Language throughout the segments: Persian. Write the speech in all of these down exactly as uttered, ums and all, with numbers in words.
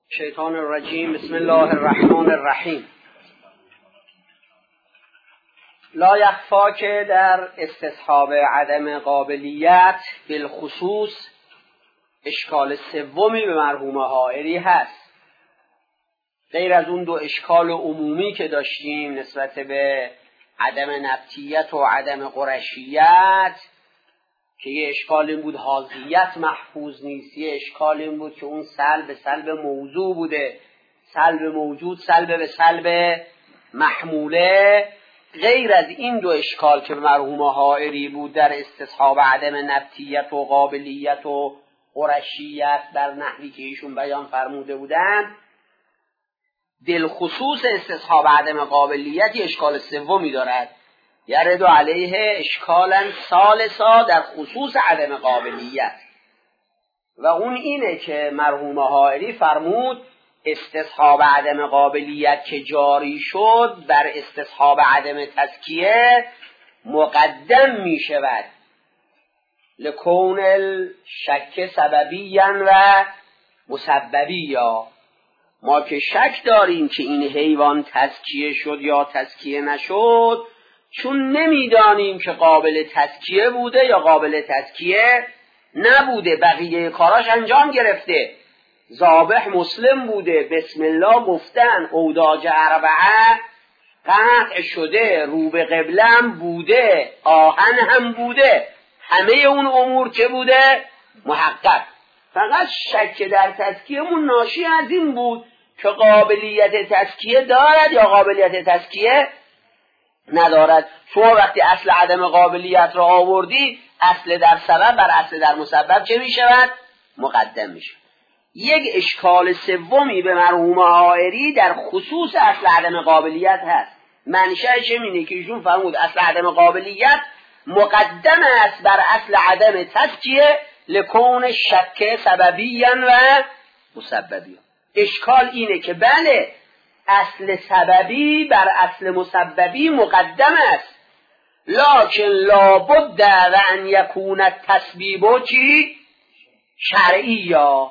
شیطان الرجیم. بسم الله الرحمن الرحیم. لا یخفا که در استصحاب عدم قابلیت بالخصوص اشکال سومی به مرحوم حائری هست. غیر از اون دو اشکال عمومی که داشتیم نسبت به عدم نبتیت و عدم قرشیت، که یه اشکال این بود حاضیت محفوظ نیست، یه اشکال این بود که اون سلب سلب موضوع بوده، سلب موجود سلب به سلب محموله. غیر از این دو اشکال که مرحوم حائری بود در استصحاب عدم نبتیت و قابلیت و قرشیت در نحوی که ایشون بیان فرموده بودند، بالخصوص استصحاب عدم قابلیت اشکال سومی دارد، یرد علیه اشکالا ثالثا در خصوص عدم قابلیت، و اون اینه که مرحوم حائری فرمود استصحاب عدم قابلیت که جاری شد بر استصحاب عدم تزکیه مقدم می شود، لکون الشک سببیاً و مسببیّا. ما که شک داریم که این حیوان تزکیه شد یا تزکیه نشد، چون نمیدانیم که قابل تزکیه بوده یا قابل تزکیه نبوده، بقیه کاراش انجام گرفته، ذابح مسلم بوده، بسم الله گفتن، اوداج اربعه قطع شده، رو به قبلم بوده، آهن هم بوده، همه اون امور که بوده محقق. فقط شک در تزکیه‌مون ناشی از این بود که قابلیت تزکیه دارد یا قابلیت تزکیه ندارد. شما وقتی اصل عدم قابلیت را آوردی، اصل در سبب بر اصل در مسبب چه می شود؟ مقدم می شود. یک اشکال سومی به مرحوم حائری در خصوص اصل عدم قابلیت هست. منشأش اینه که ایشون فرمود اصل عدم قابلیت مقدم است بر اصل عدم تزکیه، لکون شک سببیاً و مسببیاً. اشکال اینه که بله، اصل سببی بر اصل مسببی مقدم است، لکن لابد و ان یکون التسبیب چی؟ شرعی. یا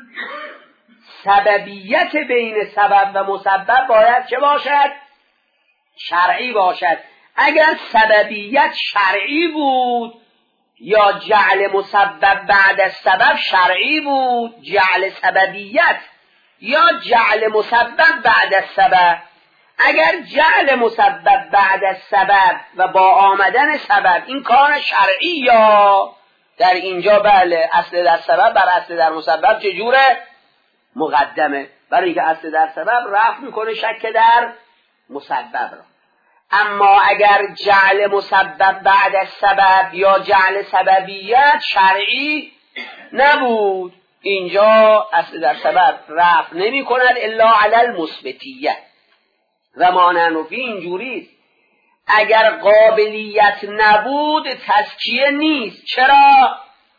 سببیت بین سبب و مسبب باید چه باشد؟ شرعی باشد. اگر سببیت شرعی بود یا جعل مسبب بعد از سبب شرعی بود، جعل سببیت یا جعل مسبب بعد از سبب، اگر جعل مسبب بعد از سبب و با آمدن سبب این کار شرعی، یا در اینجا بله، اصل در سبب بر اصل در مسبب چجوره؟ مقدمه، برای اینکه اصل در سبب رفع میکنه شک در مسبب را. اما اگر جعل مسبب بعد از سبب یا جعل سببیت شرعی نبود، اینجا اصل در سبب رفع نمی کند الا علی المثبتیه. و مانعنفی اینجوریست، اگر قابلیت نبود تزکیه نیست. چرا؟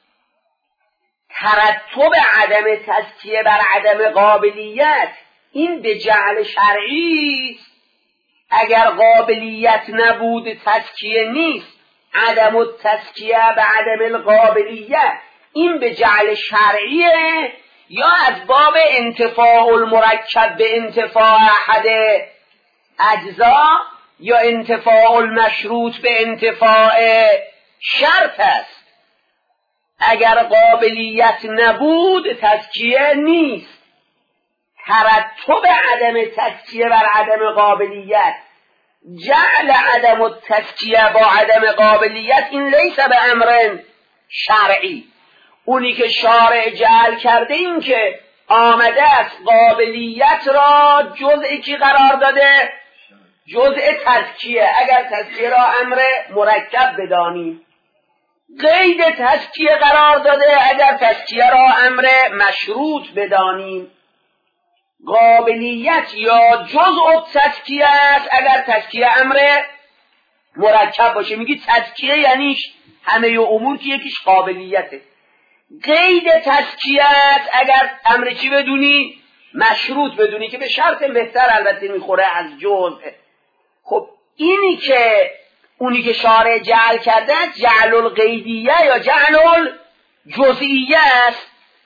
ترتب عدم تزکیه بر عدم قابلیت این به جعل شرعی است. اگر قابلیت نبود تزکیه نیست، عدم التزکیه به عدم القابلیت این به جعل شرعیه، یا از باب انتفاع المرکب به انتفاع احد اجزا، یا انتفاع المشروط به انتفاع شرط است. اگر قابلیت نبود تزکیه نیست. ترتب عدم تزکیه بر عدم قابلیت، جعل عدم التزکیه با عدم قابلیت، این لیس به امر شرعی. اونی که شارع جعل کرده این که آمده است قابلیت را جزء کی قرار داده؟ جزء تزکیه. اگر تزکیه را امر مرکب بدانیم، قید تزکیه قرار داده اگر تزکیه را امر مشروط بدانیم. قابلیت یا جزء تزکیه است اگر تزکیه امر مرکب باشه. میگی تزکیه یعنی همه امور که یکیش قابلیته. قید تزکیه است اگر امر چی بدونی؟ مشروط بدونی، که به شرط بهتر البته میخوره از جزء. خب اینی که اونی که شارع جعل کرده جعل القیدیه یا جعل الجزئیه است.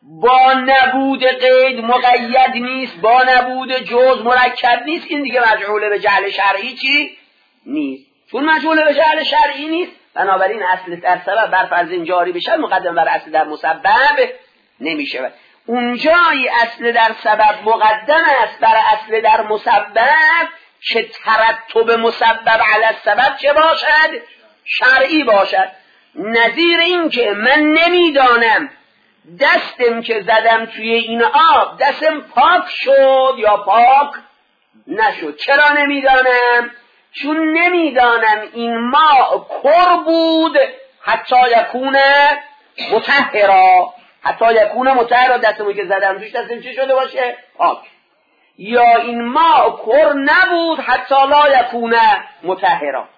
با نبود قید مقید نیست، با نبود جز مرکب نیست، این دیگه مجعول به جعل شرعی چی؟ نیست. چون مجعول به جعل شرعی نیست، بنابراین اصل در سبب بر فرض جاری بشه مقدم بر اصل در مسبب نمیشه. اونجایی اصل در سبب مقدم است بر اصل در مسبب که ترتب مسبب علی السبب چه باشد؟ شرعی باشد. نظیر این که من نمیدانم دستم که زدم توی این آب دستم پاک شد یا پاک نشد. چرا نمیدانم؟ چون نمیدانم این ماء کر بود حتی یکونه مطهرا، حتی یکونه مطهرا، دستمو که زدم توش دستم چه شده باشه؟ پاک. یا این ماء کر نبود حتی لا یکونه مطهرا.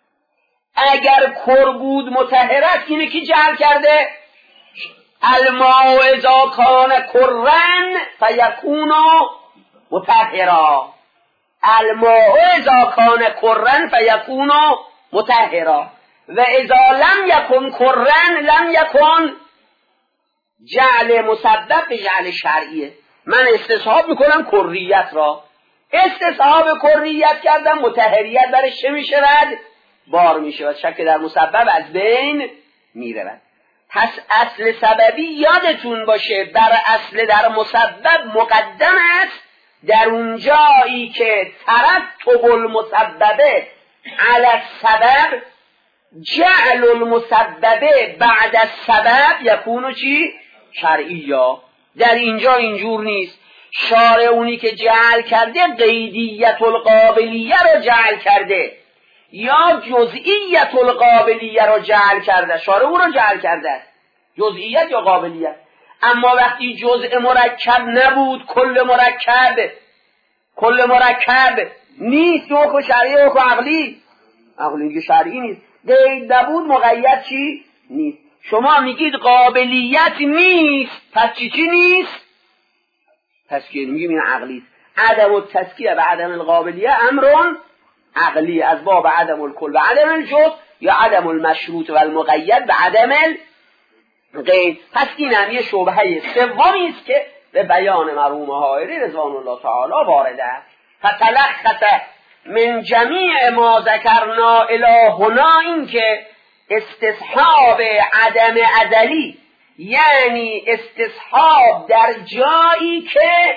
اگر کر بود مطهرت، اینه که جعل کرده الماء اذا کان کرن فیکون مطهرا، الماء اذا کان کرن فیکون مطهرا و اذا لم یکن کرن لم یکن. جعل مسبب به جعل شرعیه. من استصحاب میکنم کریت را، استصحاب کریت کردم، مطهریت برش چه میشود؟ بار میشود. شک در مسبب از بین میرود. پس اصل سببی یادتون باشه بر اصل در مسبب مقدم است در اون جایی که ترتب المسببه علی السبب، جعل المسببه بعد السبب یکونو چی؟ شرعیه. در اینجا اینجور نیست. شارع اونی که جعل کرده قیدیت القابلیه رو جعل کرده یا جزئیت القابلیه رو جعل کرده. شارع او رو جعل کرده، جزئیت یا قابلیت. اما وقتی جزء مرکب نبود، کل مرکب کل مرکب نیست، حکم شرعی حکم عقلی عقلی دیگه شرعی نیست. قید نبود مقید چی؟ نیست. شما میگید قابلیت نیست، پس چی چی نیست؟ پس که میگیم این عقلی است. عدم التسکیه و عدم القابلیه امرون عقلی از باب عدم الکل و عدم الجزء یا عدم المشروط و المقید و عدم القید. پس این هم یه شبهه سومی است که به بیان مرحوم حائری رضوان الله تعالی وارد است. فتلخص من جمیع ما ذکرنا الی هنا، این که استصحاب عدم ازلی یعنی استصحاب در جایی که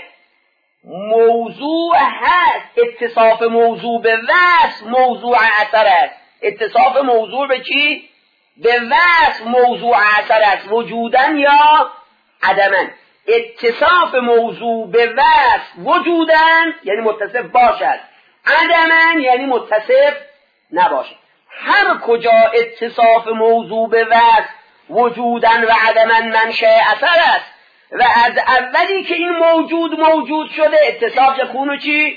موضوع هست، اتصاف موضوع به وصف موضوع اثر است. اتصاف موضوع به چی؟ به وصف موضوع اثر است، وجودن یا عدمن. اتصاف موضوع به وصف وجودن یعنی متصف باشد، عدمن یعنی متصف نباشد. هر کجا اتصاف موضوع به وصف وجودن و عدمن منشأ اثر است و از اولی که این موجود موجود شده اتصاف یکونو چی؟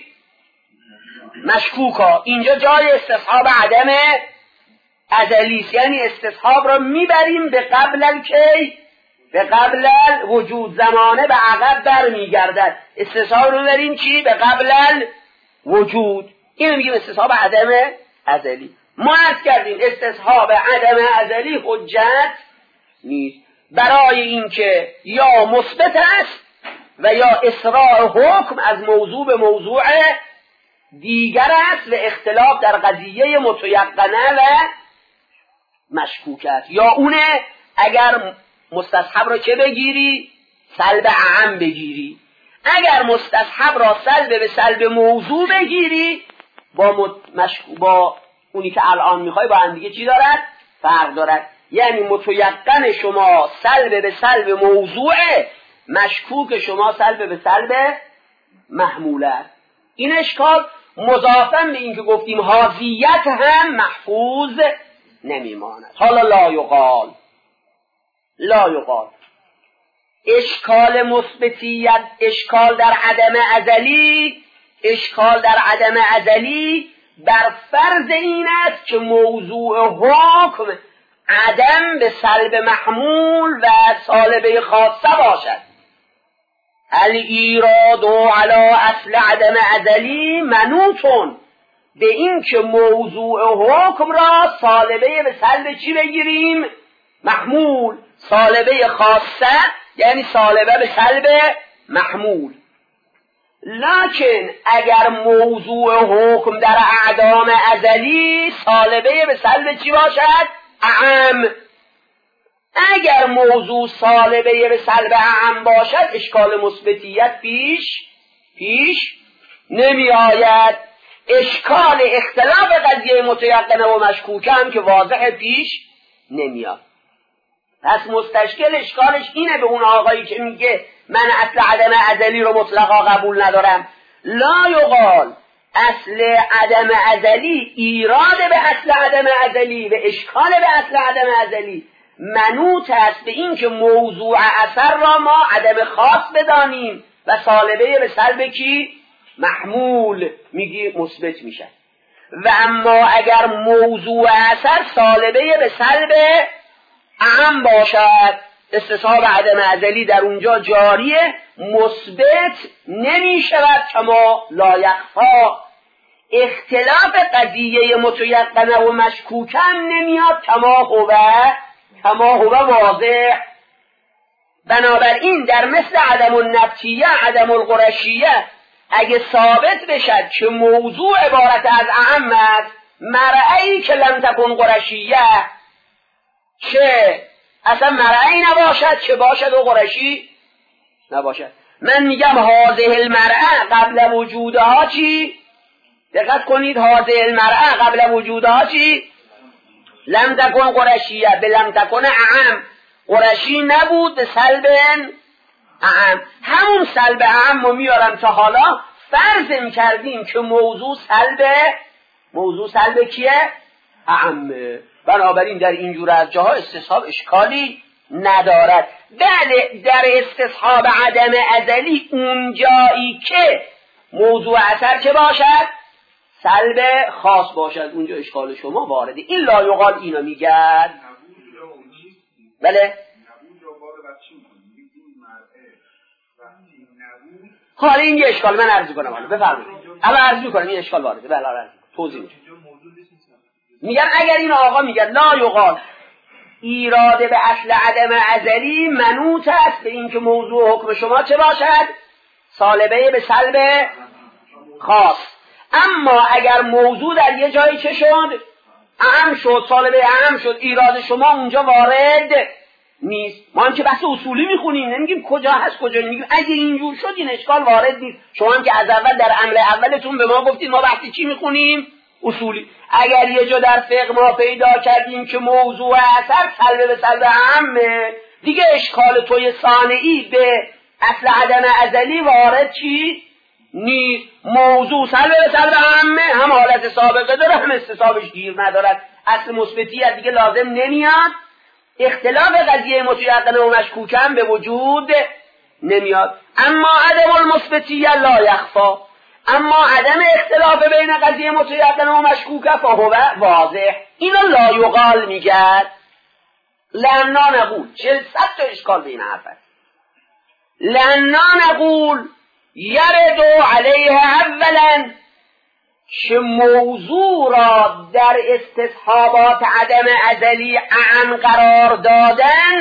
مشکوکا. اینجا جای استصحاب عدم ازلیست، یعنی استصحاب را میبریم به قبل الکی، به قبل الوجود، زمانه به عقب بر میگردد. استصحاب رو میبریم چی؟ به قبل الوجود. اینو میگیم استصحاب عدم ازلی. ما عرض کردیم استصحاب عدم ازلی حجت نیست، برای اینکه یا مثبت است و یا اسراع حکم از موضوع به موضوع دیگر است و اختلاف در قضیه متیقنه و مشکوک است. یا اونه اگر مستصحب را چه بگیری؟ سلب اعم بگیری. اگر مستصحب را سلب به سلب موضوع بگیری با مشکو... با اونی که الان میخوای با هم دیگه چی دارد؟ فرق دارد. یعنی متیقن شما سلب به سلب موضوعه، مشکوک شما سلب به سلب محموله. این اشکال مضافن به این که گفتیم حاضیت هم محفوظ نمیماند. حالا لا یقال لا یقال اشکال مثبتیت، اشکال در عدم ازلی، اشکال در عدم ازلی بر فرض این است که موضوع حکم عدم به سلب محمول و سالبه خاصه باشد. الایراد علی اصل عدم ازلی منوطون به این که موضوع حکم را سالبه به سلب چی بگیریم؟ محمول. سالبه خاصه یعنی سالبه به سلب محمول. لکن اگر موضوع حکم در اعدام ازلی سالبه به سلب چی باشد؟ اعم. اگر موضوع سالبه به سلب اعم باشد اشکال مثبتیت پیش پیش نمی آید. اشکال اختلاف قضیه متیقنه و مشکوکه هم که واضح پیش نمیاد. پس مستشکل اشکالش اینه به اون آقایی که میگه من اصل عدم ازلی رو مطلقا قبول ندارم. لا یقال اصل عدم ازلی ایراد به اصل عدم ازلی و اشکال به اصل عدم ازلی منوط است به این که موضوع اثر را ما عدم خاص بدانیم و سالبه به سلب کی؟ محمول میگی مثبت میشه. و اما اگر موضوع اثر سالبه به سلب اعم باشد استصحاب عدم ازلی در اونجا جاریه، مثبت نمی شود کما لا یخفا. اختلاف قضیه متیقنه و مشکوکه نمیاد کما هو کما هو واضح. بنابراین در مثل عدم النبتیه عدم القرشیه اگه ثابت بشد که موضوع عبارت از اعم است، مرعی که لم تکن قرشیه، چه اصلا مرعی نباشد چه باشد و قرشی نباشد. من میگم هذه المرعه قبل وجودها چی؟ دقت کنید، هذه المرعه قبل وجودها چی؟ لم تکن قرشیه، به لم تکن اعم، قرشی نبود به سلب اعم. همون سلب اعم رو میارم تا حالا فرض میکردیم که موضوع سلب موضوع سلب کیه؟ اعمه. بنابراین در اینجور از جاها استصحاب اشکالی ندارد. بله در استصحاب عدم ازلی اون جایی که موضوع اثر که باشد سلب خاص باشد اونجا اشکال شما وارده. این لا یقال اینو میگن. بله حالا این یه اشکال من عرض کنم، حالا بفرمایید الان عرض میکنم این اشکال وارده. بله الان توضیح میدم. میگن اگر این آقا میگن لا یقال ایراد به اصل عدم ازلی منوط است به اینکه موضوع حکم شما چه باشد؟ سالبه به سلب خاص. اما اگر موضوع در یه جایی چه شد؟ اعم شد، سالبه اعم شد، ایراد شما اونجا وارد نیست. ما هم که بحث اصولی میخونیم، نمیگیم کجا هست کجا نمیگیم. اگه اینجور شد این اشکال وارد نیست. شما هم که از اول در عمل اولتون به ما گفتید ما بحث چی میخونیم؟ اصولی. اگر یه جا در فقه ما پیدا کردیم که موضوع اثر سلب به سلب اعمه، دیگه اشکال توی صانعی به اصل عدم ازلی وارد چی؟ نیست. موضوع سلب به سلب اعمه، هم حالت سابقه داره هم استصحابش گیر ندارد. اصل مثبتیت دیگه لازم نمیاد. اختلاف قضیه متیقنه و مشکوکه هم به وجود نمیاد. اما عدم المثبتیه لا یخفا، اما عدم اختلاف بین قضیه متیقنه و مشکوکه فهو واضح. اینو لا یقال میگرد. لنا نقول چل صد تا اشکال بین حرفت. لنا نقول یردو علیه اولا که موضوع را در استصحابات عدم ازلی اعم قرار دادن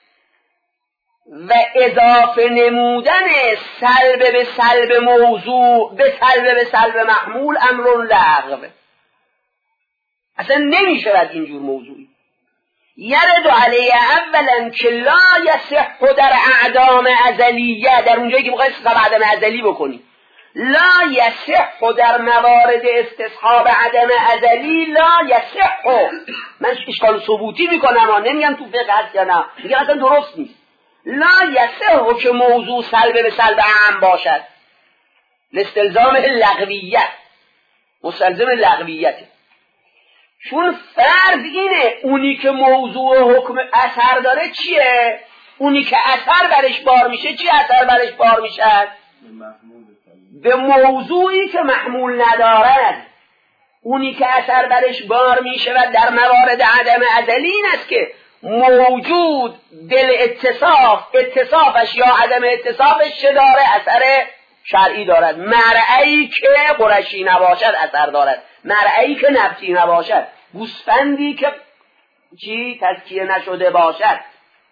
و اضافه نمودن سلب به سلب موضوع به سلب به سلب محمول امر لغو. اصلا نمی شود اینجور موضوعی. یرد علیه اولا که لا یصح در اعدام ازلیه، در اونجایی که بخواهی استصحاب عدم ازلی بکنی، لا یصح در موارد استصحاب عدم ازلی لا یصح. من اشکال ثبوتی میکنم، نمیگم تو فقه هست یا نه، میگم اصلا درست نیست. لا یصح که موضوع سلب به سلب اعم باشد، لاستلزام لغویت، مستلزم لغویت. چون فرض اینه اونی که موضوع حکم اثر داره چیه؟ اونی که اثر برش بار میشه چی اثر برش بار میشه؟ به موضوعی که محمول ندارد. اونی که اثر برش بار میشه و در موارد عدم ازلی این است که موجود دل اتصاف اتصافش یا عدم اتصافش چه داره؟ اثر شرعی دارد. مرعی که قرشی نباشد اثر دارد، مرعی که نبتی نباشد، گوسفندی که چی تزکیه نشده باشد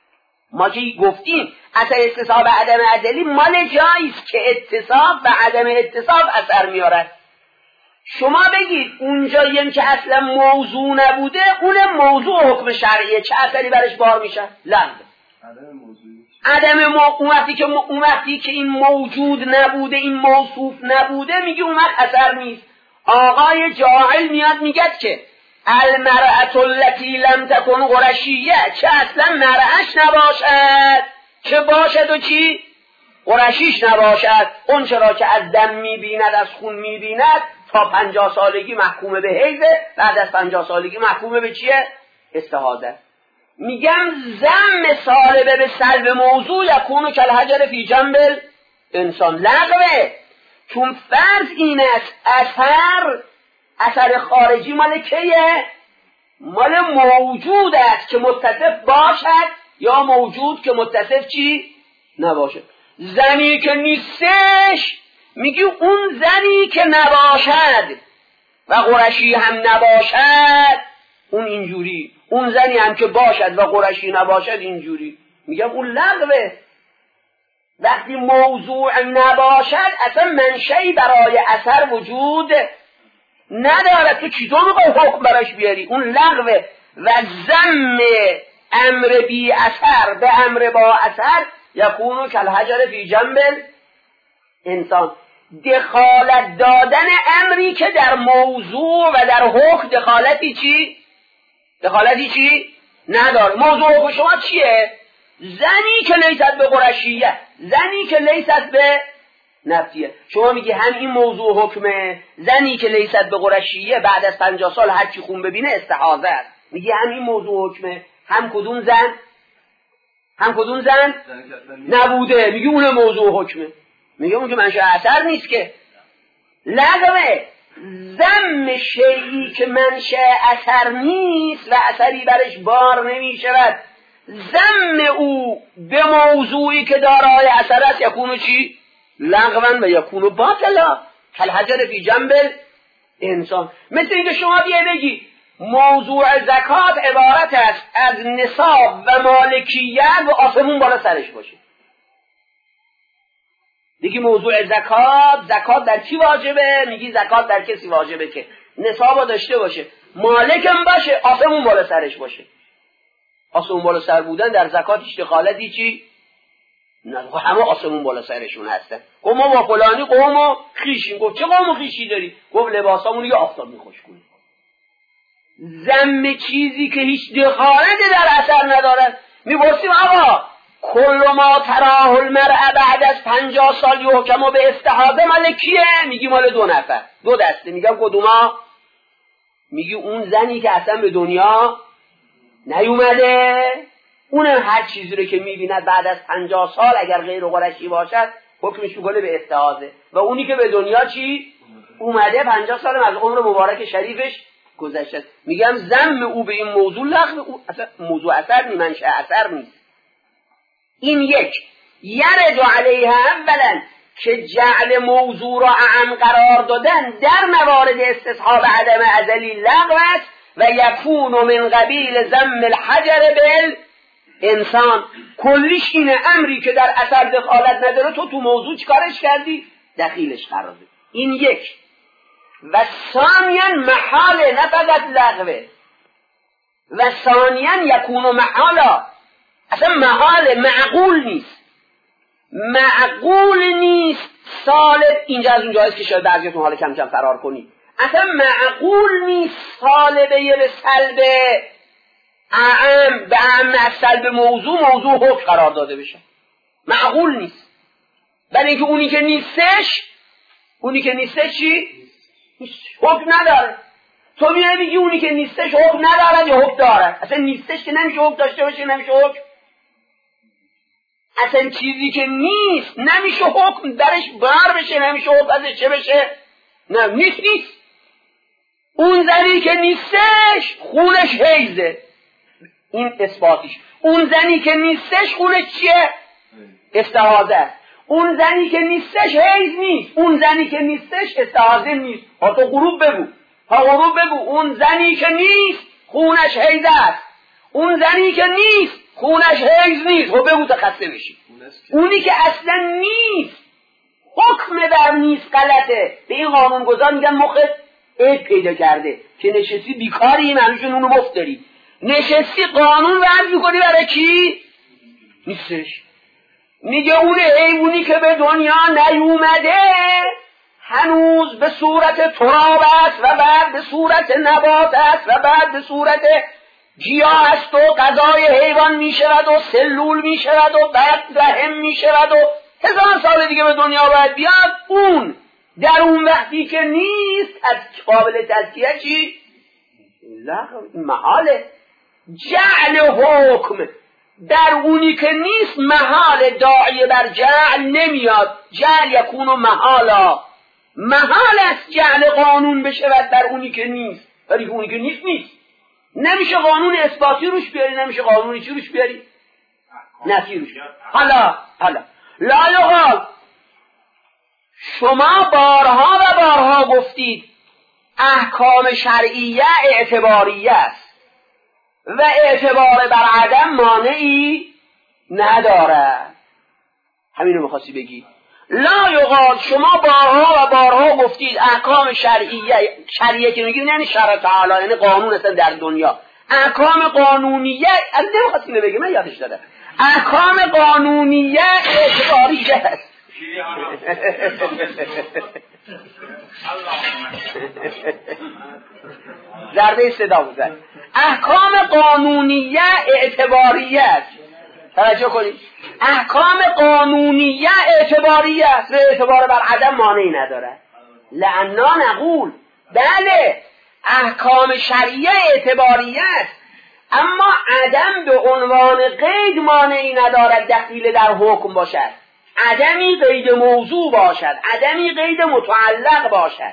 ما که گفتیم اثر اتصاب و عدم ازلی مال جاییست که اتصاب و عدم اتصاب اثر میارد. شما بگید اونجاییم که اصلا موضوع نبوده اون موضوع حکم شرعیه، چه اثری برش بار میشه؟ لغو. عدم موضوعی عدم مو... اون وقتی که اون وقتی که این موجود نبوده، این موصوف نبوده، میگه اون وقت اثر نیست. آقای جاهل میاد میگه که المرأة التي لم تكن قرشیه، چه اصلا مرأش نباشد، چه باشد و چی؟ قرشیش نباشد. اون چرا که از دم میبیند، از خون میبیند، تا پنجاه سالگی محکوم به حیضه، بعد از پنجاه سالگی محکوم به چیه؟ استحاضه. میگم ضم سالبه به سلب موضوع یکون کالحجر فی جنب انسان لغوه. چون فرض این است اثر اثر خارجی مال کیه؟ مال موجود است که متصف باشد یا موجود که متصف چی؟ نباشد. زنی که نیستش میگی اون زنی که نباشد و قرشی هم نباشد اون اینجوری، اون زنی هم که باشد و قرشی نباشد اینجوری. میگم اون لغوه. وقتی موضوع نباشد اصلا منشئی برای اثر وجود ندارد. تو چطور میخوای حکم براش بیاری؟ اون لغوه. و ضم امر بی اثر به امر با اثر یکونو کالحجر فی جنب انسان. دخالت دادن امری که در موضوع و در حکم دخالتی چی؟ دخالتی چی؟ نداره. موضوع حکم شما چیه؟ زنی که لیست به قرشیه، زنی که لیست به نفیه. شما میگی هم این موضوع حکمه، زنی که لیست به قرشیه بعد از پنجاه سال هر چی خون ببینه استحاضه است. میگی هم این موضوع حکمه، هم کدوم زن؟ هم کدوم زن؟ نبوده. میگی اون موضوع حکمه. میگه اون که منشأ اثر نیست که لغوه. ضم شیئی که منشأ اثر نیست و اثری برش بار نمی شود، ضم او به موضوعی که دارای اثر است یکونو چی؟ لغوان و یکونو باطلا کالحجر فی جنب انسان. مثل اینکه شما بیه بگی موضوع زکات عبارت است از نصاب و مالکیت و آسمون بالا سرش باشه. دیگه موضوع زکات، زکات در کی واجبه؟ میگی زکات در کسی واجبه که نصاب داشته باشه، مالکم باشه، آسمون بالا سرش باشه. آسمون بالا سر بودن در زکات هیچ دخالتی چی؟ نه، همه آسمون بالا سرشون هستن. گفت ما با فلانی قوم و خیشیم. گفت چه قوم و خیشی داری؟ گفت لباسامونو یه آفتاب میخوش کنی. ضم چیزی که هیچ دخالتی در اثر نداره. میپرسیم آقا کل ما تراه المرء بعد از پنجاه سال یحکم به استحاضه مال کیه؟ میگی مال دو نفر، دو دسته. میگم کدوما؟ میگی اون زنی که اصلا به دنیا نیومده، اونم هر چیزی رو که میبیند بعد از پنجاه سال اگر غیر قرشی باشد حکمش میکنه به استحاضه. و اونی که به دنیا چی؟ اومده پنجاه سال از عمر مبارک شریفش گذشته. میگم ضم او به این موضوع لغو، او اصلا موضوع اثر نی، منشأ اثر نیست. این یک یرد علیه اولا که جعل موضوع را اعم قرار دادن در موارد استصحاب عدم ازلی لغو است و یکون من قبیل ضم الحجر بال انسان. کلیش اینه امری که در اثر دخالت نداره تو تو موضوع چکارش کردی؟ دخیلش قرار دادی. این یک. و ثانیاً محاله، نه فقط لغوه، و ثانیاً یکون محالا، اصلا محاله، معقول نیست، معقول نیست سالب. اینجا از اونجا هست که شاید بعضیتون حالا کم کم فرار کنید. اصلا معقول نیست سالبه به سلب اعم به اعم از سلب موضوع موضوع حکم قرار داده بشه. معقول نیست. بل اینکه اونی که نیستش، اونی که نیستش چی؟ حکم نداره. تو میای بگی اونی که نیستش حکم نداره یا حکم داره؟ اصلا نیستش که نمیشه حکم داشته باشه، نمیشه حکم. اصلا چیزی که نیست نمیشه حکم درش بار بشه، نمیشه حکم ازش چه بشه؟ نه، نیست نیست. اون زنی که نیستش خونش حیزه، این اثباتیش. اون زنی که نیستش خونش چیه؟ استحاضه. اون زنی که نیستش حیز نیست، اون زنی که نیستش استحاضه نیست. ها تو غروب بگو، ها غروب بگو اون زنی که نیست خونش حیز است، اون زنی که نیست خونش حیض نیست. خب بگو تا خسته بشی. اونی که اصلا نیست، حکم در نیست غلطه، به این قانون گذار میگن مخت عیب پیدا کرده که نشستی بیکاری، منوشون اونو مفت داری، نشستی قانون وضع میکنی برای کی؟ نیستش. میگه اون حیوانی که به دنیا نیومده هنوز به صورت تراب است و بعد به صورت نبات است و بعد به صورت گیاه است و غذای حیوان میشود و سلول میشود و بعد رحم میشود و هزار سال دیگه به دنیا باید بیاد. اون در اون وقتی که نیست از قابل تزکیه چی؟ محاله. جعل حکم در اونی که نیست محال، داعی بر جعل نمیاد. جعل یکون محالا، محال است جعل قانون بشود در اونی که نیست، ولی اونی که نیست نیست. نمیشه قانون اثباتی روش بیاری، نمیشه قانونی چی روش بیاری؟ نفی روش بیاری. حالا حالا لا یقال، شما بارها و بارها گفتید احکام شرعیه اعتباریه است و اعتبار بر عدم مانعی ندارد. همینو میخواستی بگی. لا یقال، شما بارها و بارها گفتید احکام شرعیه، شرعیه که میگید یعنی شرع تعالی، یعنی قانون اصلا در دنیا، احکام قانونیه از نمیخواستیم بگیم، من یادش دادم، احکام قانونیه اعتباریه است. ضربه صدا بزن. احکام قانونیه اعتباریه است. توجه کنید، احکام قانونیه اعتباریه است و اعتبار بر عدم مانعی نداره. لعنا نقول بله احکام شرعیه اعتباریه است، اما عدم به عنوان قید مانعی ندارد دخیل در حکم باشد. عدمی قید موضوع باشد، عدمی قید متعلق باشد.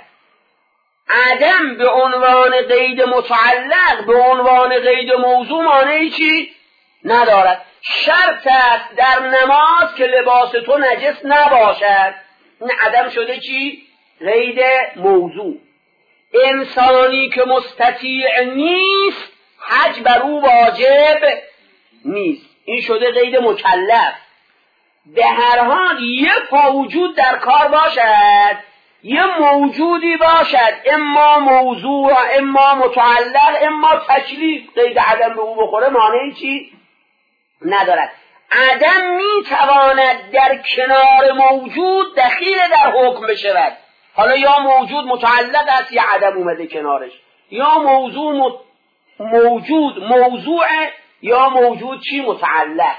عدم به عنوان قید متعلق به عنوان قید موضوع مانعی چی؟ ندارد. شرط است در نماز که لباس تو نجس نباشد. این عدم شده چی؟ قید موضوع. انسانی که مستطیع نیست حج بر او واجب نیست. این شده قید مکلف. به هر حال یه موجود در کار باشد، یه موجودی باشد، اما موضوع اما متعلق اما تکلیف، قید عدم به او بخوره مانعی چی؟ ندارد. عدم میتواند در کنار موجود دخیل در حکم بشود. حالا یا موجود متعلق است یا عدم اومده کنارش، یا موضوع مت... موجود موضوع یا موجود چی؟ متعلق.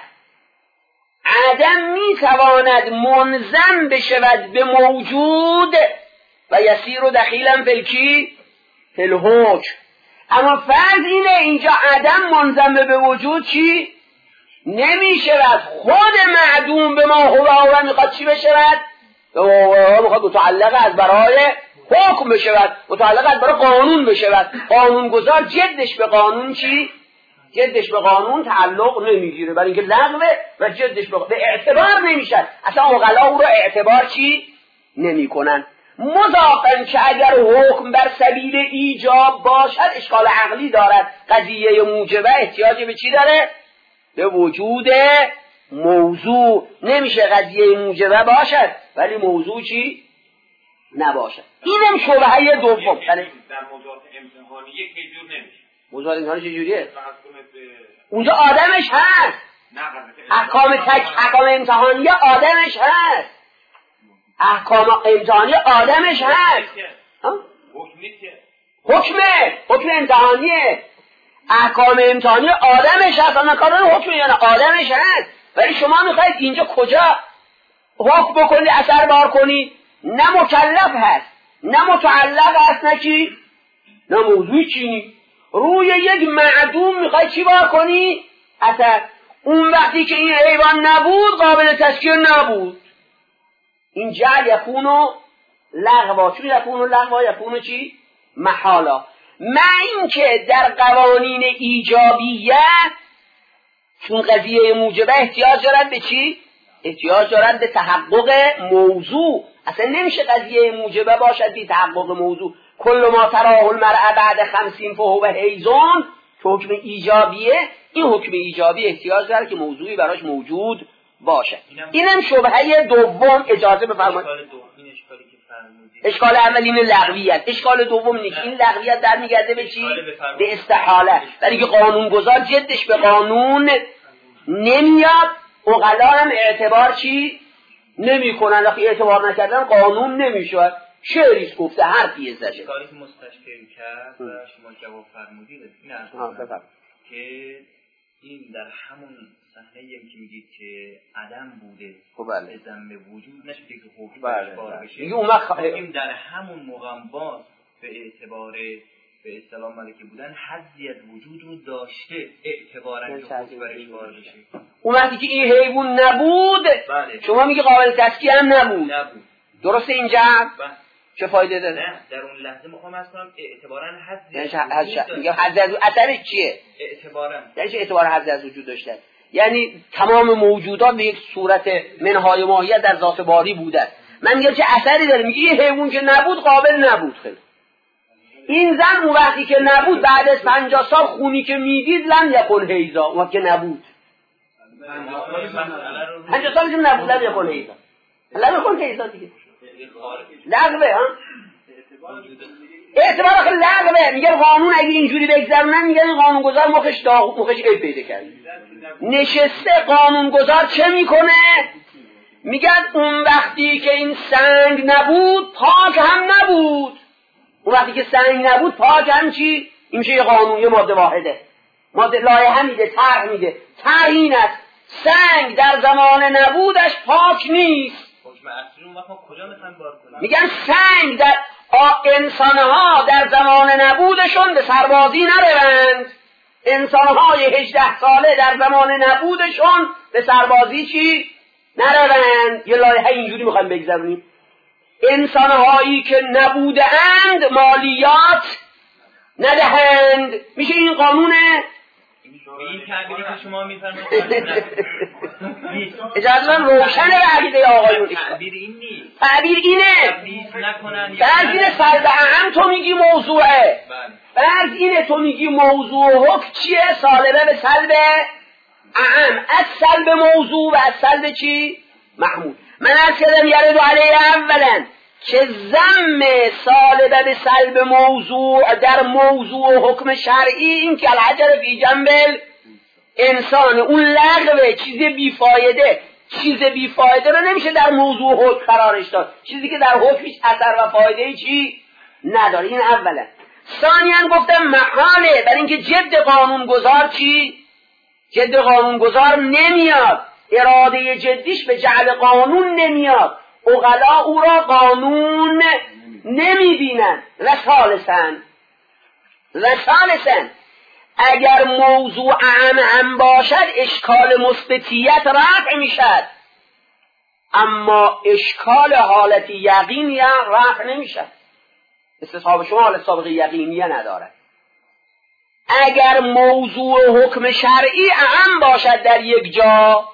عدم میتواند منظم بشود به موجود و یسیر و دخیلم فلکی فالحکم. اما فرض اینه اینجا عدم منظم به وجود چی؟ نمیشود. خود معدوم به ما هو هو میخواد چی بشود؟ میخواد متعلق از برای حکم بشود، متعلق از برای قانون بشود. قانون گذار جدش به قانون چی؟ جدش به قانون تعلق نمیگیره، برای اینکه لغوه و جدش به, به اعتبار نمیشد. اصلا عقلا او رو اعتبار چی؟ نمی کنن. مضافن که اگر حکم بر سبیل ایجاب باشد اشکال عقلی دارد. قضیه موجبه احتیاج به چی داره؟ به وجود موضوع. نمیشه قضیه موجبه باشد ولی موضوع چی؟ نباشد. اینم شبهه دوم. در موضوعات امتحانی یک جور نمیشه. موضوعات امتحانی چه جوریه؟ اونجا آدمش هست. احکام تک احکام امتحانی آدمش هست. احکام امتحانی آدمش هست. حکمه حکم امتحانیه. احکام امتحانی آدمش هست. اما کار حکمه یعنی آدمش هست. ولی شما میخواید اینجا کجا حکم بکنی اثر بار کنی؟ نه مکلف هست، نه متعلق هست، نه چی؟ نه موضوع چینی. روی یک معدوم میخوای چی بار کنی؟ اثر. اون وقتی که این حیوان نبود قابل تذکیر نبود. این جعل یکونو لغوا. چون یکونو لغوا یکونو چی؟ محالا. من این که در قوانین ایجابیه چون قضیه موجبه احتیاج دارد به چی؟ احتیاج دارد به تحقق موضوع. اصلا نمیشه قضیه موجبه باشد بی تحقق موضوع. کل ما تراه المرء بعد خمسین فهو حیزون، حکم ایجابیه این حکم ایجابی احتیاج داره که موضوعی براش موجود باشه. اینم شبهه دوم. اجازه بفرمایید. اشکال اول این لغویت، اشکال دوم اینه که این لغویت در میگرده به چی؟ به استحاله. برای که قانونگذار جدش به قانون نمیاد، عقلا هم اعتبار چی؟ نمی کنن. وقتی اعتبار نکردن قانون نمیشه. شعریش گفته حرفی ازشه. اشکالی که مستشکل کرد و شما جواب فرمودید این از که این در همون صحنه‌ای که میگید که عدم بوده به ذم وجود نشده که حکم بار بشه، میگه اون وقت این در همون موقع باز به اعتبار به اصطلاح ملکه بودن حظی از وجود رو داشته اعتباراً که حکم برش بار بشه. اون وقتی که این حیوان نبود بله. شما میگی قابل تسکیه هم نبود, نبود. درسته اینجا؟ بله. چه فایده داره؟ نه در اون لحظه میخوام از کنم اعتباراً حظی از وجود میگم حظی از اثرش چیه؟ اعتباراً یعنی چه اعتبار حظی از وجود داشته؟ یعنی تمام موجودات به یک صورت منهای ماهیت در ذات باری بوده. من میگم چه اثری داره؟ میگه یه حیوان که نبود قابل نبود. خیلی این زن اون وقتی که نبود بعد از پنجاه سال خونی که میدید لم یکن حیضا، اون وقت که نبود پنجاه سالش نبود لم یکن حیضا، لم یکن حیضا دیگه لغوه. ها اعتبار آخه لغوه. میگن قانون اگه اینجوری بگذرونن میگن این قانونگذار مخش داغ مخش عیب پیدا کرد. نشسته قانونگذار چه میکنه؟ میگن اون وقتی که این سنگ نبود پاک هم نبود. اون وقتی که سنگ نبود پاک هم چی؟ این میشه یه قانون، یه ماده واحده، ماده لایحه میده، طرح میده. طرح این است سنگ در زمان نبودش پاک نیست. میگن سنگ در انسانها در زمان نبودشون به سربازی نروند. انسانهای هجده ساله در زمان نبودشون به سربازی چی؟ نروند. یه لایحه اینجوری میخوایم بگذارونیم. انسانهایی که نبوده اند مالیات ندهند. میشه این قانونه؟ این تعبیری که شما میفرمایید اجازه من روشن عقیده آقایون. تعبیر این نیست. تعبیر اینه. فرض اینه فرض اهم تو میگی موضوعه. فرض اینه تو میگی موضوع حکم چیه؟ سالبه به سلب اهم، از سلب موضوع و از سلب چی؟ محمود. من از کدم یرد علیه اولا که ضم سالبه به سلب موضوع در موضوع حکم شرعی این که الحجر فی جنبل انسان اون لغوه، چیز بیفایده. چیز بیفایده رو نمیشه در موضوع حکم قرارش داد، چیزی که در حکمش اثر و فایده چی نداره. این اولا. ثانیاً گفتم محاله، برای اینکه جد قانونگذار چی؟ جد قانونگذار نمیاد، اراده جدیش به جعل قانون نمیاد، عقلا او را قانون نمیبینن. و ثالثاً و ثالثاً اگر موضوع اهم هم باشد اشکال مثبتیت رفع میشد، اما اشکال حالت یقینی رفع نمیشد. استصحاب شما حالت سابقه یقینیه ندارد. اگر موضوع حکم شرعی اهم باشد در یک جا،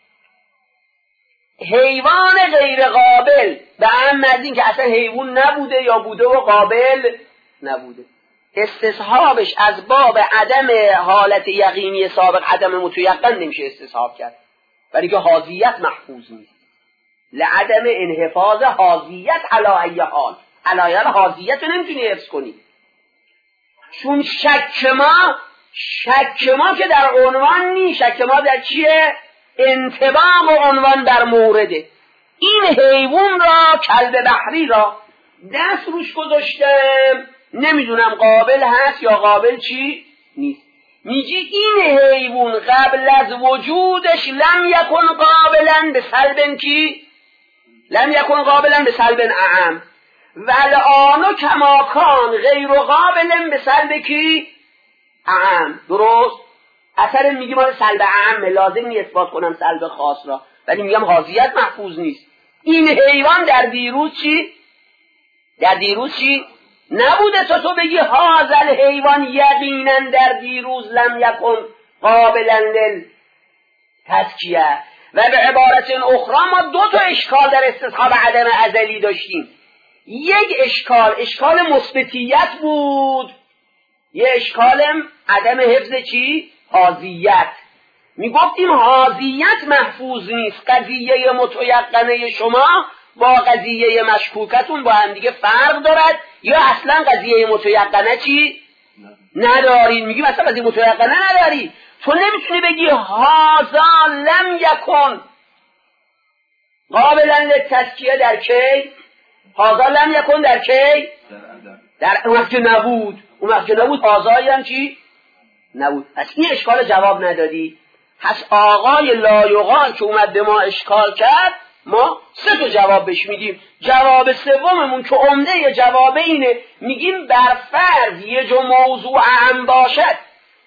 حیوان غیر قابل به اهم از این که اصلا حیوان نبوده یا بوده و قابل نبوده، استصحابش از باب عدم حالت یقینی سابق، عدم متیقن نمیشه استصحاب کرد، برای که حاضیت محفوظ نیست. لعدم انحفاظ حاضیت علی ای حال، علایل حاضیت رو نمیتونی حفظ کنی. چون شک ما شک ما که در عنوان نیست، شک ما در چیه؟ انطباق و عنوان بر مورده. این حیوان را، کلب بحری را دست روش گذاشتم، نمیدونم قابل هست یا قابل چی نیست. میگی این حیوان قبل از وجودش لم یکن قابلا به سلبن کی؟ لم یکن قابلا به سلبن اعم والآن کماکان غیر قابل به سلب کی؟ اعم. درست؟ اثر میگی ما سلب اعم لازم نیست اثبات کنم سلب خاص را، ولی میگم حاضیت محفوظ نیست. این حیوان در دیروز چی؟ در دیروز چی؟ نبوده تا تو بگی هازل حیوان یقینا در دیروز لم یکن قابلا للتزکیه. و به عبارت اخرى ما دو تا اشکال در استصحاب عدم ازلی داشتیم. یک اشکال اشکال مثبتیت بود، یک اشکال عدم حفظ چی؟ حاضیت. میگفتیم حاضیت محفوظ نیست، قضیه متیقنه شما با قضیه مشکوکتون با هم دیگه فرق دارد یا اصلا قضیه متیقنه چی؟ ندارین. میگیم اصلا قضیه متیقنه نداری. تو نمیتونی بگی هازا لم یکن قابلا للتزکیه در کی؟ هازا لم یکن در کی؟ در اون وقت که نبود. اون وقت که نبود هازایی هم چی؟ نبود. پس این اشکال جواب ندادی. پس آقای لایقان که اومد به ما اشکال کرد ما سه تا جواب بهش میدیم. جواب سوممون که عمده جواب اینه، میگیم بر فرض یه جو موضوع هم باشد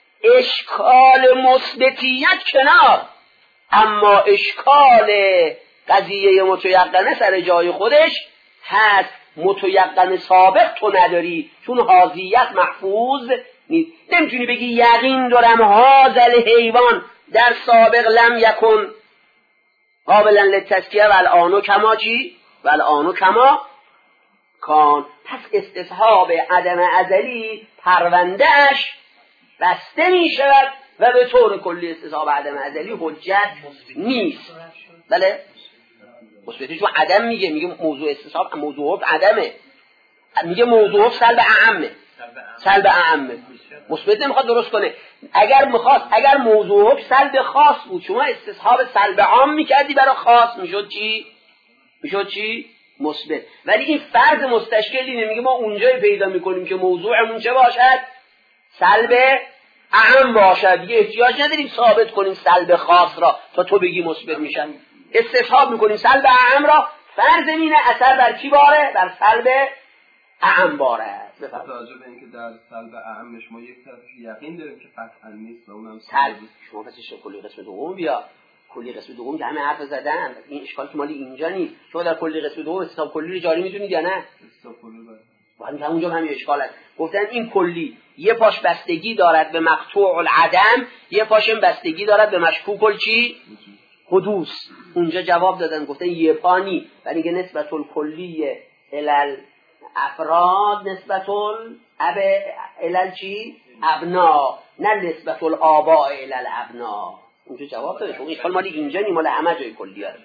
اشکال مثبتیت کنار، اما اشکال قضیه متیقنه سر جای خودش هست. متیقن سابق تو نداری چون حاضیت محفوظ نیست. نمیتونی بگی یقین دارم هازل حیوان در سابق لم یکن قابلا للتزکیه و الانو کما چی؟ و الانو کما کان. پس استصحاب عدم ازلی پروندهش بسته می شود و به طور کلی استصحاب عدم ازلی حجت نیست. بله؟ مثبتش چون عدم میگه، میگه موضوع استصحاب موضوع عدمه، میگه موضوع سلب اعمه، سلب اعمه. مثبت نمیخواد درست کنه. اگر میخواست اگر موضوع سلب خاص بود شما استصحاب سلب عام میکردی برای خاص میشد چی؟ میشد چی؟ مثبت. ولی این فرض مستشکلی نمیگه ما اونجایی پیدا میکنیم که موضوعمون چه باشد؟ سلب اعم باشد. دیگه احتیاج نداریم ثابت کنیم سلب خاص را تا تو بگی مثبت میشن. استصحاب میکنیم سلب اعم را، فرض اینه اثر بر کی باره؟ بر سلب اعم باره. بفرمایید. توجه به اینکه در سلب اعمش ما یک طرف یقین داریم که قطعا نیست و اونم سلب. شما پس کلی قسم دوم بیا. کلی قسم دوم که همه حرف زدن. این اشکال که مالی اینجا نیست. شما در کلی قسم دوم حساب کلی رو جاری میتونید یا نه؟ حساب کلی باید. باید اونجا هم یه اشکال هست. گفتن این کلی یه پاش بستگی دارد به مقطوع العدم، یه پاش بستگی دارد به مشکوک الچی؟ حدوث. اونجا جواب دادن گفتن یه پانی، ولی که نسبت الکلی الال افراد نسبت ال الال چی؟ ابنا، نه نسبت الآباء الال ابنا. اونجا جواب داده. اون اشکال مالی اینجا نی، مال همه جای کلی هست.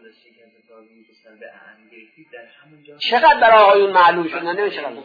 چقدر برای آقایون معلوم شد؟ نه نمیشه چقدر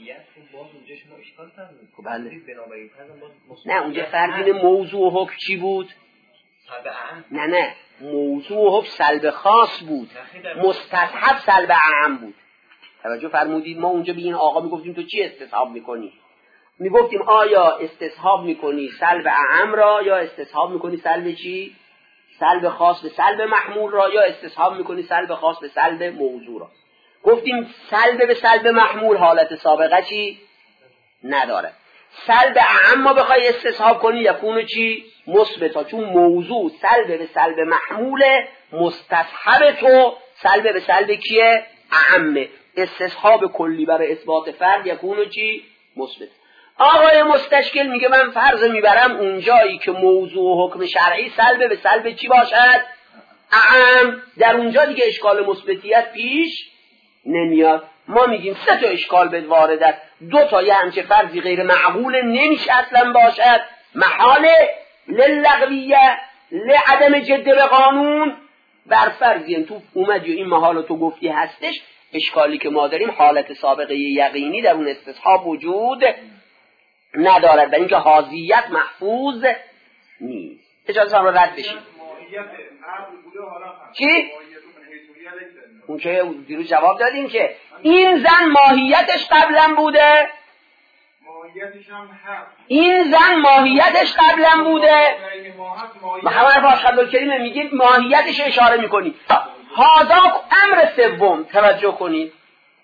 خب بله. نه اونجا فرقین موضوع و حکم چی بود؟ نه نه موضوع و حکم سلب خاص بود، مستصحب سلب اعم بود. توجه فرمودید؟ ما اونجا به این آقا میگفتیم تو چی استصحاب میکنی؟ میگفتیم آیا استصحاب میکنی سلب اعم را یا استصحاب میکنی سلب چی؟ سلب خاص به سلب محمول را یا استصحاب میکنی سلب خاص به سلب موضوع را. گفتیم سلب به سلب محمول حالت سابقه چی؟ نداره. سلب اعم ما بخوای استصحاب کنی یکونو چی؟ مثبتا، چون موضوع سلب به سلب محمول، مستصحب تو سلب به سلب کیه؟ اعمه. استصحاب کلی برای اثبات فرد یکونو چی؟ مثبت. آقای مستشکل میگه من فرض میبرم اونجایی که موضوع و حکم شرعی سلب به سلب چی باشد؟ اعم. در اونجا دیگه اشکال مثبتیت پیش نمیاد. ما میگیم سه تا اشکال به وارد است. دو تا یه همچه فرضی غیر معقول نمیشه اصلا باشد، محاله، للغویه، لعدم جد به قانون. بر فرضی تو اومدی و این محال تو گفتی هستش. اشکالی که ما داریم حالت سابقه یقینی در اون استصحاب وجود ندارد و اینکه حاضیت محفوظ نیست. اجازه هم رو رد بشیم. چی؟ اون که دیروز جواب دادیم که این زن ماهیتش قبلا بوده، این زن ماهیتش قبلا بوده. محمد باش عبدالکریم میگه ماهیتش اشاره میکنی. هادا امر سوم توجه کنید.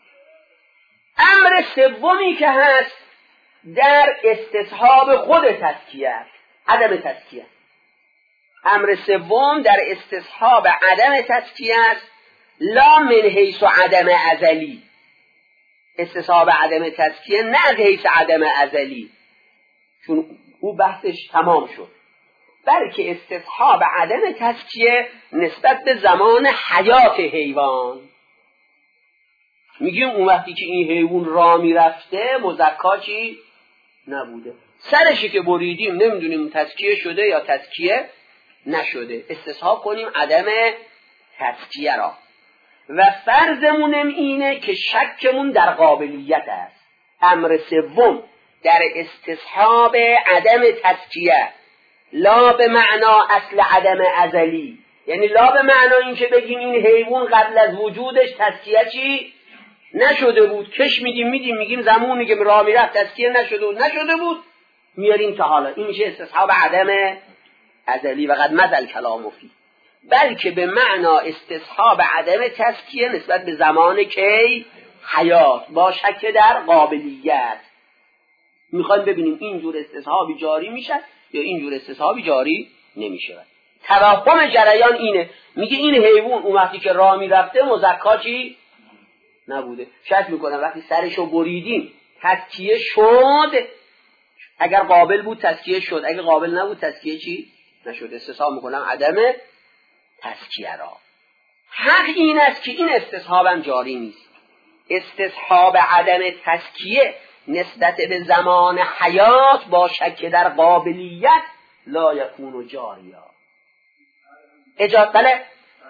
امر سومی که هست در استصحاب خود تزکیه است، عدم تزکیه. امر سوم در استصحاب عدم تزکیه است، لا من حیث عدم ازلی. استصحاب عدم تزکیه نه از حیث عدم ازلی، چون او بحثش تمام شد، بلکه استصحاب عدم تزکیه نسبت به زمان حیات حیوان. میگیم اون وقتی که این حیوان را میرفته مزکا چی؟ نبوده. سرشی که بریدیم نمیدونیم تزکیه شده یا تزکیه نشده. استصحاب کنیم عدم تزکیه را. و فرضمونم اینه که شکمون در قابلیت است. امر سوم در استصحاب عدم تزکیه، لا به معنا اصل عدم ازلی، یعنی لا به معنا این که بگیم این حیوان قبل از وجودش تزکیه چی نشده بود، کش میدیم میدیم میگیم زمانی که راه میرفت تزکیه نشده بود نشده بود میاریم تا حالا. این میشه استصحاب عدم ازلی و قد مزل کلام فی. بلکه به معنا استصحاب عدم تزکیه نسبت به زمان کی حیات با شک در قابلیت. میخوایم ببینیم اینجور استصحابی جاری میشه یا اینجور استصحابی جاری نمیشه. توهم جریان اینه، میگه این حیوان اون وقتی که راه میرفته مزکا چی نبوده. شک میکنم وقتی سرشو بریدیم تزکیه شد، اگر قابل بود تزکیه شد، اگر قابل نبود تزکیه چی نشد. استصحاب میکنم عدم تزکیه را. حق این است که این استصحابم جاری نیست. استصحاب عدم تزکیه نسبت به زمان حیات با شک در قابلیت لا یکون جاریا. اجازه بله؟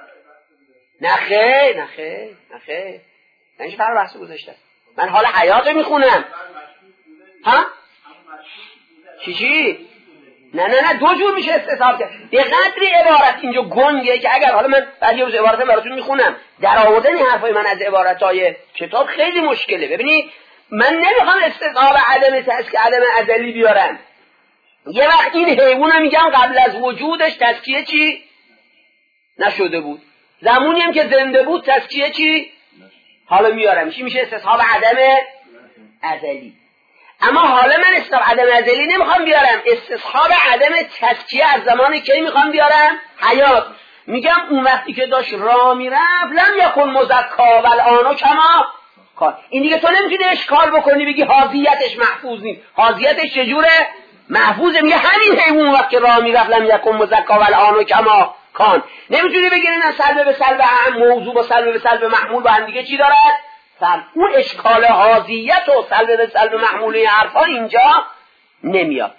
نخیر نخیر نخیر نمیشه فرق بحث گذاشته. من حال حیات میخونم. ها؟ چی چی؟ نه نه نه دو جور میشه استصحاب کرد. به قدری عبارت اینجا گنگه که اگر حالا من بعضی از عبارات براتون میخونم در آوردن این حرفای من از عبارتای کتاب خیلی مشکله. ببینید من نمیخوام استصحاب عدم تزکیه عدم ازلی بیارم. یه وقت این حیوانو میگم قبل از وجودش تزکیه چی نشده بود، زمانی هم که زنده بود تزکیه چی حالا میارم. چی میشه استصحاب عدم ازلی. اما حالا من استصحاب عدم ازلی نمیخوام بیارم، استصحاب عدم تزکیه از زمان کی میخوام بیارم؟ حیات. میگم اون وقتی که داشت راه میرفت لم یکن مزکا والآن کما کان. این دیگه تو نمیتونی اشکال بکنی بگی حاضیتش محفوظ نیست. حاضیتش چجوره؟ محفوظه. میگه همین حیوان وقتی که راه میرفت لم یکن مزکا والآن کما کان. نمیتونی بگی نه سلب به سلب هم موضوع با سلب به سلب محمول با هم دیگه چی دارد؟ سلب. اون اشکال حاضیت و سلب به سلب محمولی حرفا اینجا نمیاد.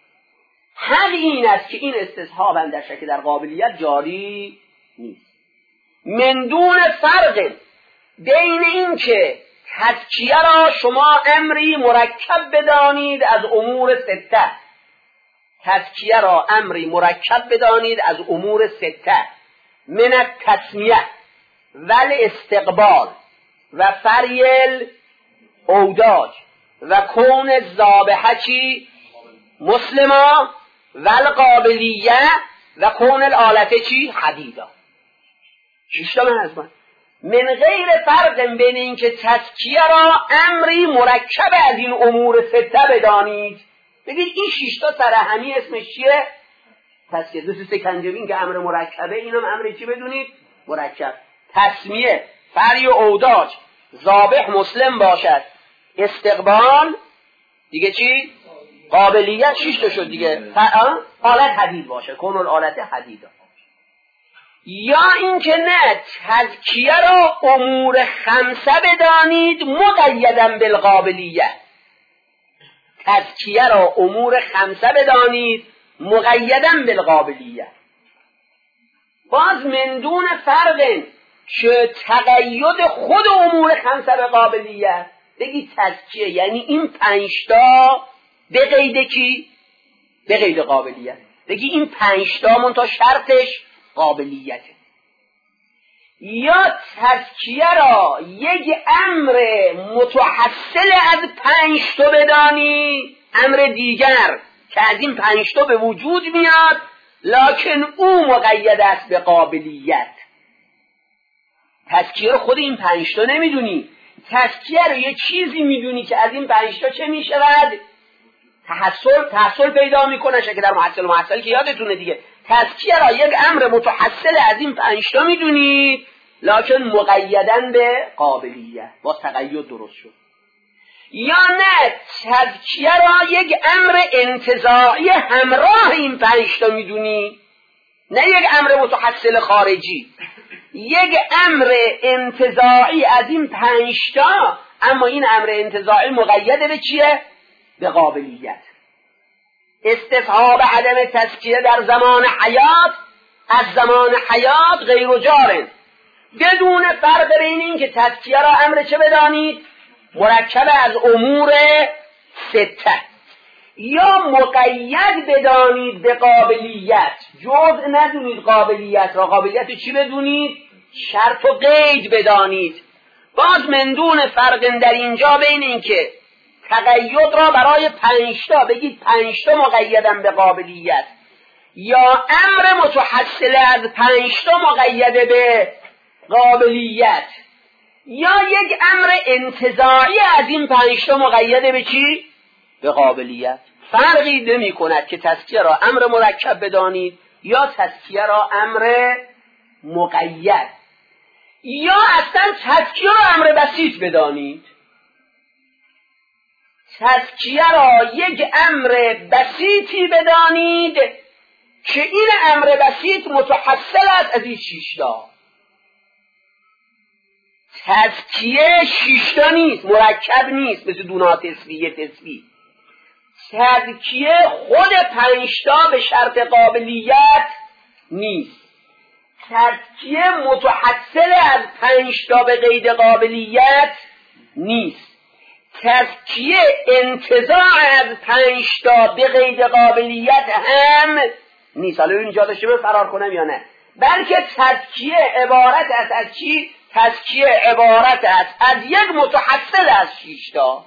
حق این است که این استصحاب اندرشه که در قابلیت جاری نیست. من دون فرق بین این که تزکیه را شما امری مرکب بدانید از امور سته، تزکیه را امری مرکب بدانید از امور سته، من التسمیه ول استقبال و فریل اوداج و کون ذابحه چی مسلما ول قابلیه و کون الالته چی حدیدا. شیشتا من از من من غیر فرق بین این که تزکیه را امری مرکب از این امور سته بدانید. بگید این شیشتا سر همی اسمش چیه؟ تزکیه. دو سه کنجبین که امر مرکبه، اینم امر چی بدونید؟ مرکب. تسمیه فری و اوداج ذابح مسلم باشد، استقبال دیگه چی؟ قابلیت شیشتا شد دیگه. آلت حدید باشه، کن الالت حدیدا. یا اینکه نه تزکیه را امور خمسه بدانید مقیدا بالقابلیه. تزکیه را امور خمسه بدانید مقیدا بالقابلیه. باز من دون فرق که تقید خود امور خمسه به قابلیه. بگی تزکیه یعنی این پنجتا به قید کی؟ به قید قابلیت. بگی این پنجتا منتها شرطش قابلیته. یا تزکیه را یک امر متحصل از پنج تا بدانی، امر دیگر که از این پنج تا به وجود میاد لکن او مقید است به قابلیت. تزکیه رو خود این پنج تا نمیدونی، تزکیه رو یه چیزی میدونی که از این پنج تا چه میشود؟ تحصل تحصل پیدا میکنه. شکل در محصل و محصل که یادتونه دیگه. تزکیه را یک امر متحصل از این پنج تا میدونید لکن مقیدن به قابلیت. باز تقید درست شد. یا نه تزکیه را یک امر انتزاعی همراه این پنج تا میدونی، نه یک امر متحصل خارجی، یک امر انتزاعی از این پنج تا، اما این امر انتزاعی مقید به چیه؟ به قابلیت. استصحاب عدم تزکیه در زمان حیات از زمان حیات غیر و جارن، بدون فرق بین این که تزکیه را امر چه بدانید؟ مرکب از امور سته، یا مقید بدانید به قابلیت، جزء ندونید قابلیت را. قابلیت چی بدونید؟ شرط و قید بدانید. باز من دون فرق در اینجا بین این که تقید را برای پنجتا بگید پنجتا مقیدن به قابلیت، یا امر متحصل از پنجتا مقیده به قابلیت، یا یک امر انتزاعی از این پنجتا مقیده به چی؟ به قابلیت. فرقی نمی کند که تزکیه را امر مرکب بدانید یا تزکیه را امر مقید، یا اصلا تزکیه را امر بسیط بدانید. تزکیه را یک امر بسیطی بدانید که این امر بسیط متحصل است از این شیشتا. تزکیه شیشتا نیست، مرکب نیست مثل دونا تسویه تسویه. تزکیه خود پنجتا به شرط قابلیت نیست. تزکیه متحصل از پنجتا به قید قابلیت نیست. تزکیه انتزاع از پنجتا به قید قابلیت هم نیست. حالا اینجا داشته به فرار کنم یا نه؟ بلکه تزکیه عبارت است از چی؟ تزکیه عبارت است از یک متحصل از شیشتا،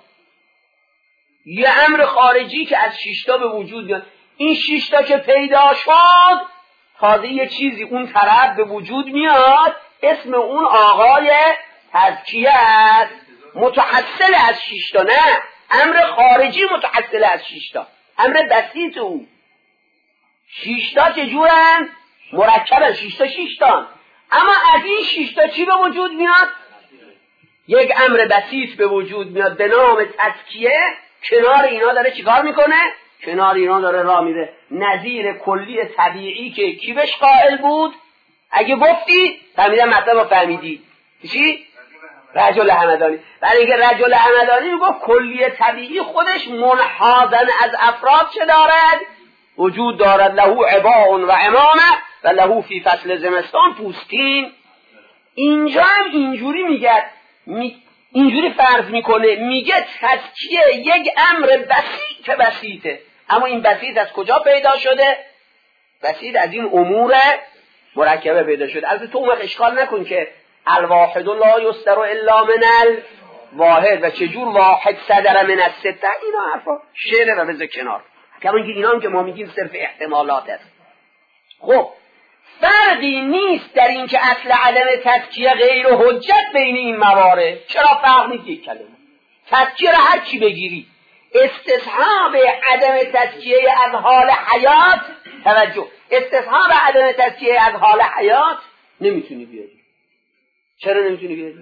یه امر خارجی که از شیشتا به وجود میاد. این شیشتا که پیدا شد تازه یه چیزی اون طرف به وجود میاد، اسم اون آقای تزکیه است، متحصل از شیشتا. نه، امر خارجی متحصل از شیشتا، امر بسیط اون. شیشتا چجورن؟ مرکبن، شیشتا شیشتان. اما از این شیشتا چی به وجود میاد؟ یک امر بسیط به وجود میاد به نام تزکیه. کنار اینا داره چیکار میکنه؟ کنار اینا داره راه میره. نظیر کلی طبیعی که کی بهش قائل بود؟ اگه گفتی فهمیدم مطلب فهمیدی. چی؟ رجل همدانی. برای اینکه رجل همدانی میگفت کلی طبیعی خودش منحازن از افراد چه دارد؟ وجود دارد. لهو عباء و امامه و لهو فی فصل زمستان پوستین. اینجا هم اینجوری میگه، می اینجوری فرض میکنه، میگه تزکیه یک امر بسیط بسیطه. اما این بسیط از کجا پیدا شده؟ بسیط از این امور مرکبه پیدا شده. البته تو اون اشکال نکن که الواحد لا یستر الا من الواحد و چجور واحد صدر من السته، اینا حرفا شعر رو بذار کنار. کما اینکه اینا هم که ما میگیم صرف احتمالات است. خب فرقی نیست در این که اصل عدم تزکیه غیر و حجت بین این موارد. چرا فرق نیست؟ یک کلمه تزکیه را هر چی بگیری، استصحاب عدم تزکیه از حال حیات، توجه، استصحاب عدم تزکیه از حال حیات نمیتونی بیاری. چرا نمیتونی بیاری؟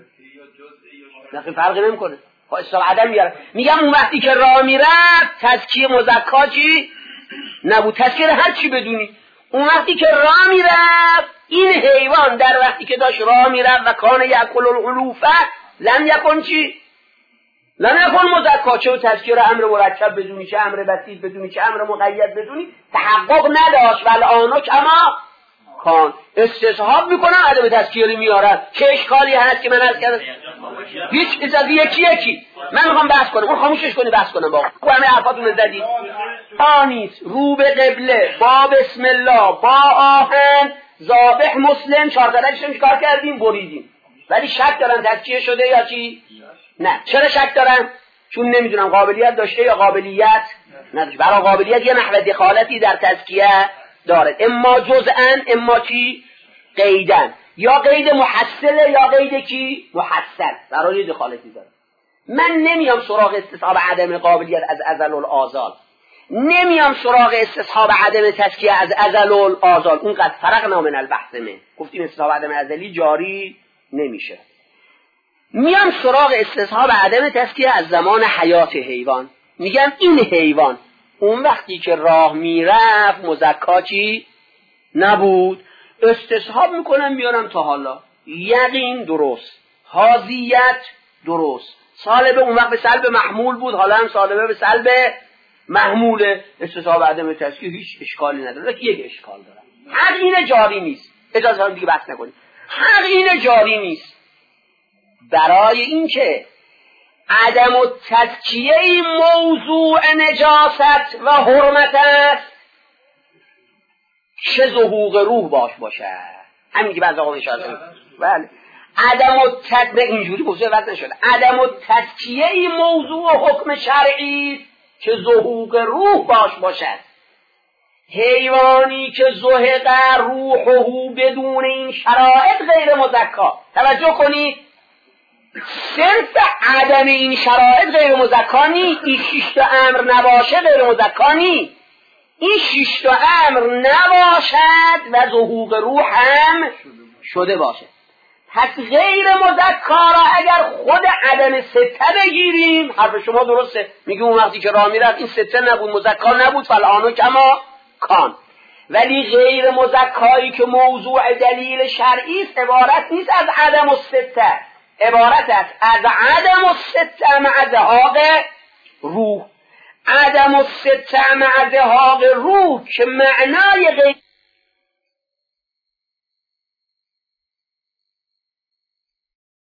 نخی فرقی نمیکنه. خب استصحاب عدم میاره. میگم اون وقتی که راه میرفت تزکیه مزکا چی نبود، تزکیه هر چی بدونی. اون وقتی که راه میرفت این حیوان در وقتی که داشت راه میرفت و کان یاکل العلوفه لم یکن چی؟ لم یکن مزکا. چه تزکیه را امر مرکب بدونی، چه امر بسیط بدونی، چه امر مقید بدونی، تحقق نداشت. ولی آنو کما کان. استصحاب میکنن عدم تزکیه رو میارن. چه اشکالی هست که من از کردم؟ هیچ چیز از یکی یکی من میخوام بحث کنم، اون خاموشش کنی بحث کنم. با خب همه حرفاتون زدید. آنیس رو به قبله با بسم الله با آهن ذابح مسلم چهار درجش هم چیکار کردیم؟ بریدیم. ولی شک دارن تزکیه شده یا چی؟ نه. چرا شک دارن؟ چون نمیدونم قابلیت داشته یا قابلیت نداشته. برای قابلیت یه نحو دخالتی در تزکیه داره، اما جزءا اما چی؟ قیدن. یا قید محصله یا قید کی؟ محصل. برای دخالتی داره. من نمیام سراغ استصحاب عدم قابلیت از ازل الآزال، نمیام سراغ استصحاب عدم تزکیه از ازل الآزال. اونقدر فرقنا من البحث من گفتیم استصحاب عدم ازلی جاری نمیشه. میام سراغ استصحاب عدم تزکیه از زمان حیات حیوان. میگم این حیوان اون وقتی که راه میرفت مزکا چی نبود، استصحاب میکنم میارم تا حالا. یقین درست، حاضیت درست، سالبه اون وقت به سلب محمول بود، حالا هم سالبه به سلب محموله. استصحاب عدم تزکیه هیچ اشکالی نداره، که یک اشکال داره، حق اینه جاری نیست. اجازه هم دیگه بحث نکنید. حق اینه جاری نیست برای اینکه عدم التزکیه ای موضوع نجاست و حرمت است که ظهور روح باش باشه. همین که بعضی آقا اشاره کردن. بله. عدم التزکیه اینجوری گفته وقت نشده. عدم التزکیه ای موضوع حکم شرعی که ظهور روح باش باشد. حیوانی که زهق روحه بدون این شرایط غیر مزکا. توجه کنید، صرف عدم این شرایط غیر مزکا نی، این شش تا امر نباشه غیر مزکا نی، این شش تا امر نباشد و ظهور روح هم شده باشه. پس غیر مزکا را اگر خود عدم سته بگیریم، حرف شما درسته، میگه اون وقتی که راه میرفت این سته نبود، مزکا نبود، فالآن کما کان. ولی غیر مزکایی که موضوع دلیل شرعی است عبارت نیست از عدم السته، عبارت است از عدم السته مع ذهاب روح. عدم السته مع ذهاب روح که معنای غیر